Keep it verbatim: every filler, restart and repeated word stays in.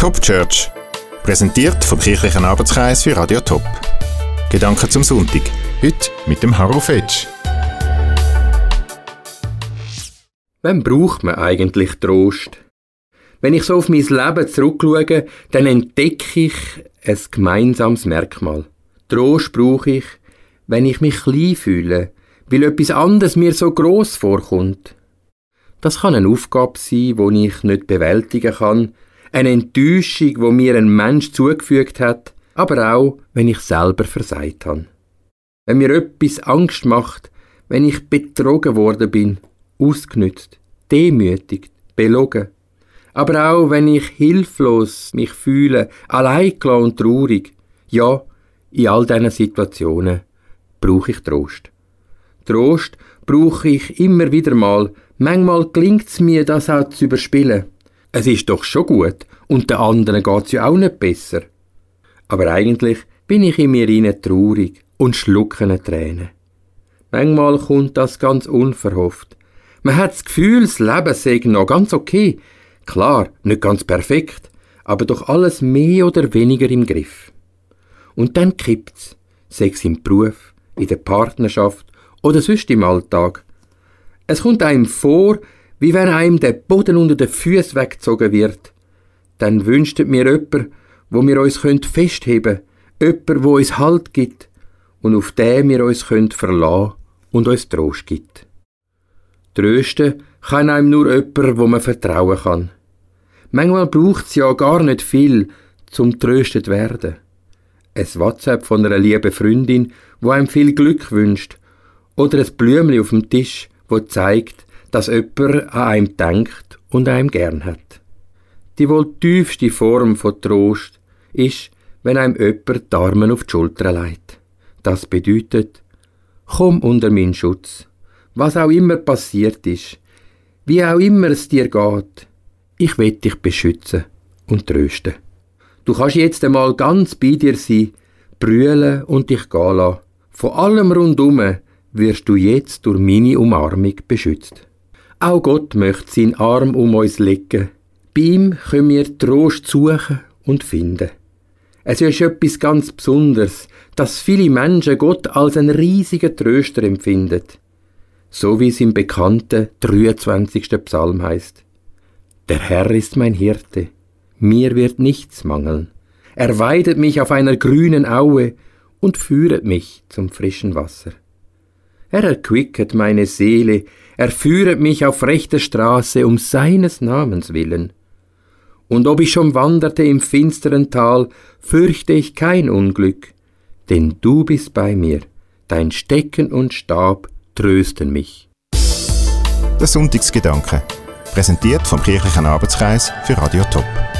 Top Church, präsentiert vom Kirchlichen Arbeitskreis für Radio Top. Gedanken zum Sonntag, heute mit dem Harro Fetsch. Wann braucht man eigentlich Trost? Wenn ich so auf mein Leben zurückschaue, dann entdecke ich ein gemeinsames Merkmal. Trost brauche ich, wenn ich mich klein fühle, weil etwas anderes mir so gross vorkommt. Das kann eine Aufgabe sein, die ich nicht bewältigen kann, eine Enttäuschung, die mir ein Mensch zugefügt hat, aber auch, wenn ich selber versagt habe. Wenn mir etwas Angst macht, wenn ich betrogen worden bin, ausgenützt, demütigt, belogen. Aber auch, wenn ich hilflos mich fühle, alleingelassen und traurig. Ja, in all diesen Situationen brauche ich Trost. Trost brauche ich immer wieder mal. Manchmal gelingt es mir, das auch zu überspielen. Es ist doch schon gut und den anderen geht es ja auch nicht besser. Aber eigentlich bin ich in mir rein traurig und schlucke eine Träne. Manchmal kommt das ganz unverhofft. Man hat das Gefühl, das Leben sei noch ganz okay. Klar, nicht ganz perfekt, aber doch alles mehr oder weniger im Griff. Und dann kippt's, sei es im Beruf, in der Partnerschaft oder sonst im Alltag. Es kommt einem vor, wie wenn einem der Boden unter den Füßen weggezogen wird. Dann wünscht mir jemand, wo wir uns festheben können, jemand, wo uns Halt gibt und auf den wir uns verlassen können und uns Trost gibt. Trösten kann einem nur jemand, wo man vertrauen kann. Manchmal braucht es ja gar nicht viel, zum tröstet werden. Ein WhatsApp von einer lieben Freundin, wo einem viel Glück wünscht, oder ein Blümchen auf dem Tisch, wo zeigt, dass jemand an einem denkt und einem gern hat. Die wohl tiefste Form von Trost ist, wenn einem jemand die Arme auf die Schulter legt. Das bedeutet, komm unter meinen Schutz. Was auch immer passiert ist, wie auch immer es dir geht, ich will dich beschützen und trösten. Du kannst jetzt einmal ganz bei dir sein, brüllen und dich gehen lassen. Von allem rundum wirst du jetzt durch meine Umarmung beschützt. Auch Gott möchte seinen Arm um uns legen. Bei ihm können wir Trost suchen und finden. Es ist etwas ganz Besonderes, dass viele Menschen Gott als einen riesigen Tröster empfinden. So wie es im bekannten dreiundzwanzigsten Psalm heißt: Der Herr ist mein Hirte, mir wird nichts mangeln. Er weidet mich auf einer grünen Aue und führet mich zum frischen Wasser. Er erquicket meine Seele, er führet mich auf rechter Straße um seines Namens willen. Und ob ich schon wanderte im finsteren Tal, fürchte ich kein Unglück, denn du bist bei mir, dein Stecken und Stab trösten mich. Der Sonntagsgedanke, präsentiert vom Kirchlichen Arbeitskreis für Radio Top.